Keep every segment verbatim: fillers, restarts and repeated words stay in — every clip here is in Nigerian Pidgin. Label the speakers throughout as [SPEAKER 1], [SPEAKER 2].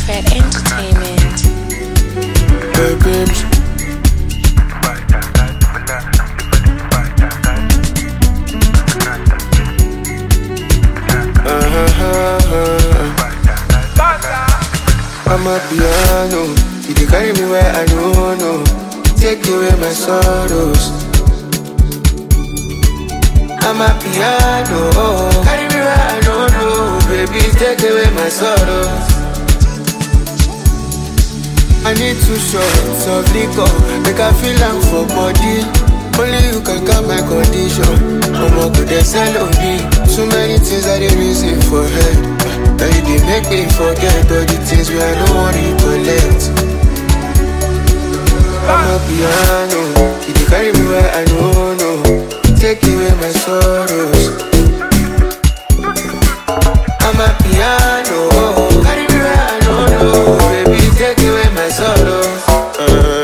[SPEAKER 1] Fred Entertainment.
[SPEAKER 2] Hey, babes. I'm a piano, you dey carry me where I don't know. Take away my sorrows. I'm a piano, carry me where I don't know. Baby, take away my sorrows. I need two shots of liquor, make I feel am for body. Only you can calm my condition. I'm a good sell on me. So many things I dey reason for head. Now you dey make me forget all the things where I don't want to collect. I'm a piano, you dey carry me where I don't know. Take away my sorrows. I'm a piano, carry me where I don't know. Baby, take away my sorrows. uh,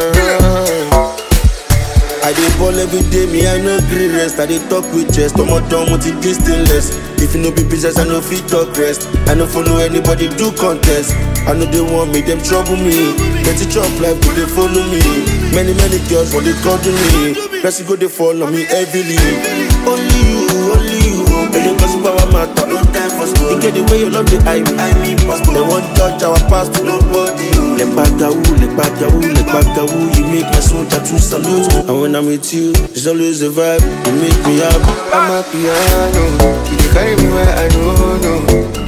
[SPEAKER 3] I dey ball every day, me I no gree rest. I dey talk with chest, I'm not done with it stainless. If you no be business, I no fit talk rest. I no follow anybody do contest. I know they want me, them trouble me. Get it chop life, but they follow me. Many, many girls want they cuddle me. Press go they fall on me heavily. Only you, only you. And you cause power matter, no time for school. You get the way you love the I me, I me passport. They want touch our past to nobody. Le bagawoo, le bagawoo, le bagawoo. You make my soul tattoo salute. And when I'm with you, it's always a vibe. You make me happy.
[SPEAKER 2] I'm a piano, you dey carry me where I don't know.